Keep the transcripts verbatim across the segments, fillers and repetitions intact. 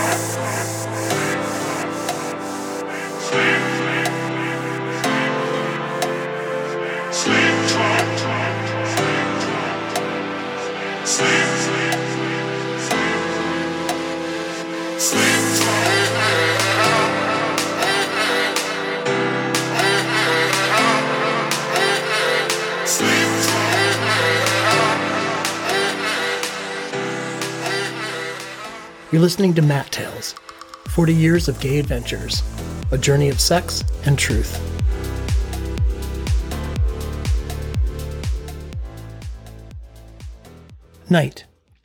You're listening to Matt Tales, forty years of gay adventures, a journey of sex and truth. Night.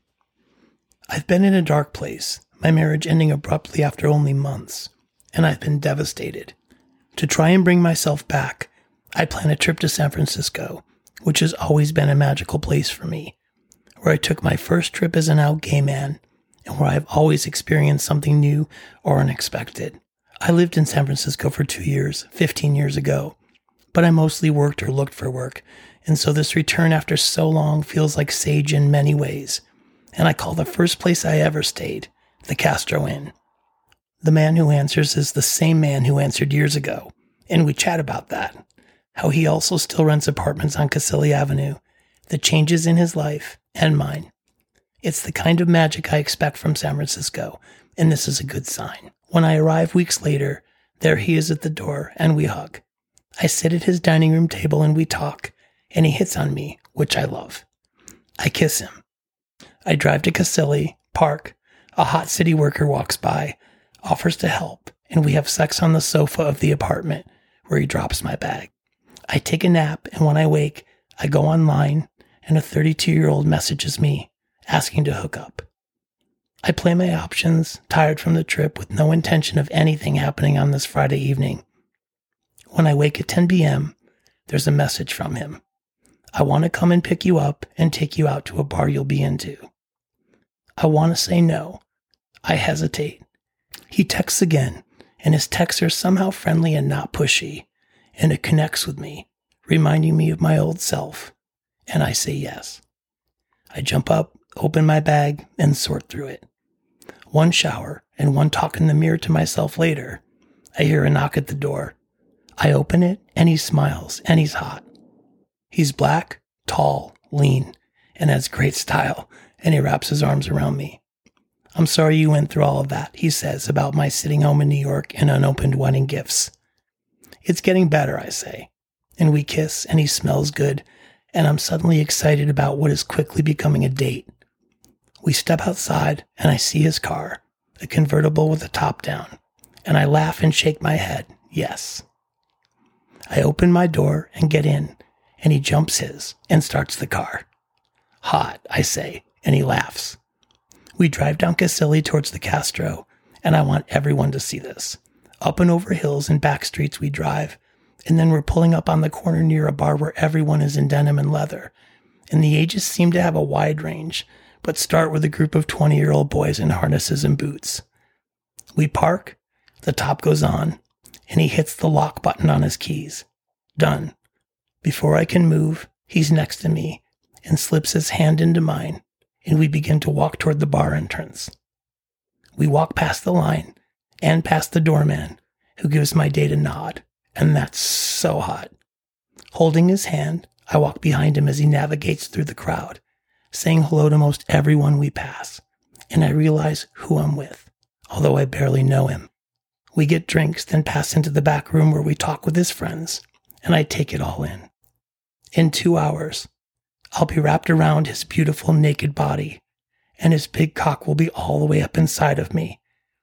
I've been in a dark place, my marriage ending abruptly after only months, and I've been devastated. To try and bring myself back, I plan a trip to San Francisco, which has always been a magical place for me, where I took my first trip as an out gay man, and where I've always experienced something new or unexpected. I lived in San Francisco for two years, fifteen years ago, but I mostly worked or looked for work, and so this return after so long feels like sage in many ways, and I call the first place I ever stayed the Castro Inn. The man who answers is the same man who answered years ago, and we chat about that, how he also still rents apartments on Cassili Avenue, the changes in his life and mine. It's the kind of magic I expect from San Francisco, and this is a good sign. When I arrive weeks later, there he is at the door, and we hug. I sit at his dining room table and we talk, and he hits on me, which I love. I kiss him. I drive to Cassili, park, a hot city worker walks by, offers to help, and we have sex on the sofa of the apartment, where he drops my bag. I take a nap, and when I wake, I go online, and a thirty-two-year-old messages me, asking to hook up. I play my options, tired from the trip, with no intention of anything happening on this Friday evening. When I wake at ten p.m., there's a message from him. I want to come and pick you up and take you out to a bar you'll be into. I want to say no. I hesitate. He texts again, and his texts are somehow friendly and not pushy, and it connects with me, reminding me of my old self, and I say yes. I jump up, open my bag, and sort through it. One shower and one talk in the mirror to myself later, I hear a knock at the door. I open it, and he smiles, and he's hot. He's black, tall, lean, and has great style, and he wraps his arms around me. I'm sorry you went through all of that, he says, about my sitting home in New York and unopened wedding gifts. It's getting better, I say, and we kiss, and he smells good, and I'm suddenly excited about what is quickly becoming a date. We step outside, and I see his car, a convertible with the top down, and I laugh and shake my head, yes. I open my door and get in, and he jumps his and starts the car. Hot, I say, and he laughs. We drive down Cassili towards the Castro, and I want everyone to see this. Up and over hills and back streets we drive, and then we're pulling up on the corner near a bar where everyone is in denim and leather, and the ages seem to have a wide range, but start with a group of twenty-year-old boys in harnesses and boots. We park, the top goes on, and he hits the lock button on his keys. Done. Before I can move, he's next to me and slips his hand into mine, and we begin to walk toward the bar entrance. We walk past the line and past the doorman, who gives my date a nod, and that's so hot. Holding his hand, I walk behind him as he navigates through the crowd, saying hello to most everyone we pass, and I realize who I'm with, although I barely know him. We get drinks, then pass into the back room where we talk with his friends, and I take it all in. In two hours, I'll be wrapped around his beautiful naked body, and his big cock will be all the way up inside of me.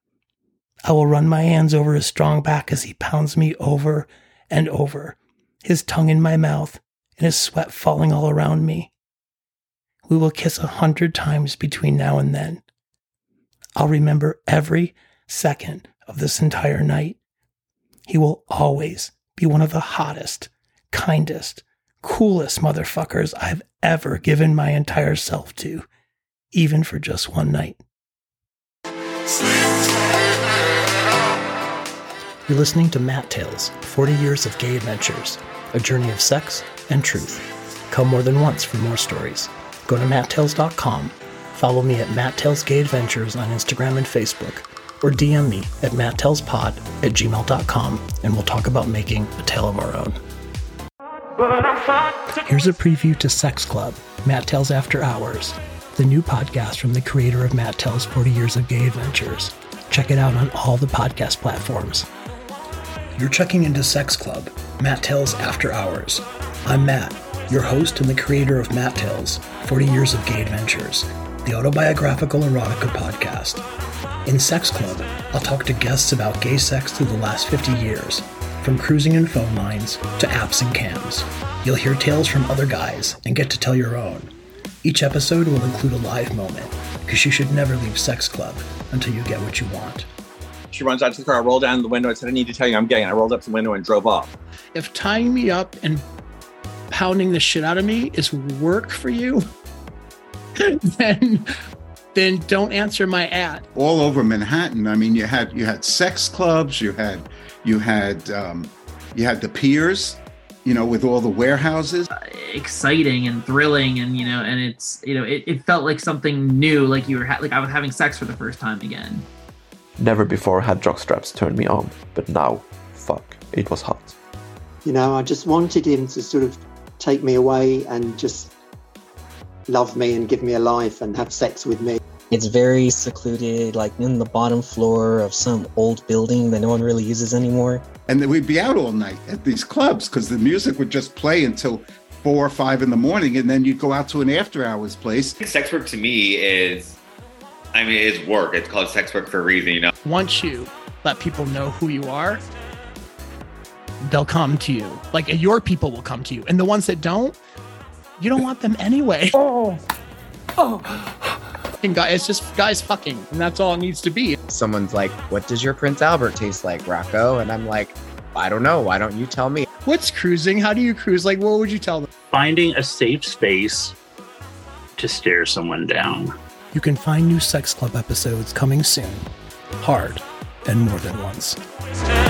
I will run my hands over his strong back as he pounds me over and over, his tongue in my mouth, and his sweat falling all around me. We will kiss a hundred times between now and then. I'll remember every second of this entire night. He will always be one of the hottest, kindest, coolest motherfuckers I've ever given my entire self to, even for just one night. You're listening to Matt Tales, forty years of gay adventures, a journey of sex and truth. Come more than once for more stories. Go to matt tales dot com, follow me at Matt Tales Gay Adventures on Instagram and Facebook, or D M me at matttellspod at gmail dot com and we'll talk about making a tale of our own. Here's a preview to Sex Club, Matt Tells After Hours, the new podcast from the creator of Matt Tells forty Years of Gay Adventures. Check it out on all the podcast platforms. You're checking into Sex Club, Matt Tells After Hours. I'm Matt, your host and the creator of Matt Tells forty Years of Gay Adventures, the autobiographical erotica podcast. In Sex Club, I'll talk to guests about gay sex through the last fifty years, from cruising and phone lines to apps and cams. You'll hear tales from other guys and get to tell your own. Each episode will include a live moment, because you should never leave Sex Club until you get what you want. She runs out to the car, I rolled down the window and said, I need to tell you I'm gay. And I rolled up the window and drove off. If tying me up and pounding the shit out of me is work for you, then then don't answer my ad. All over Manhattan. I mean, you had you had sex clubs, you had you had um, you had the piers, you know, with all the warehouses. Uh, exciting and thrilling, and you know, and it's you know, it, it felt like something new, like you were ha- like I was having sex for the first time again. Never before had jockstraps turned me on, but now, fuck, it was hot. You know, I just wanted him to sort of take me away and just love me and give me a life and have sex with me. It's very secluded, like in the bottom floor of some old building that no one really uses anymore. And then we'd be out all night at these clubs because the music would just play until four or five in the morning, and then you'd go out to an after hours place. Sex work to me is, I mean, it's work. It's called sex work for a reason, you know? Once you let people know who you are, they'll come to you. Like, your people will come to you. And the ones that don't, you don't want them anyway. Oh, oh. And guys, it's just guys fucking, and that's all it needs to be. Someone's like, what does your Prince Albert taste like, Rocco? And I'm like, I don't know. Why don't you tell me? What's cruising? How do you cruise? Like, what would you tell them? Finding a safe space to stare someone down. You can find new Sex Club episodes coming soon. Hard and more than once.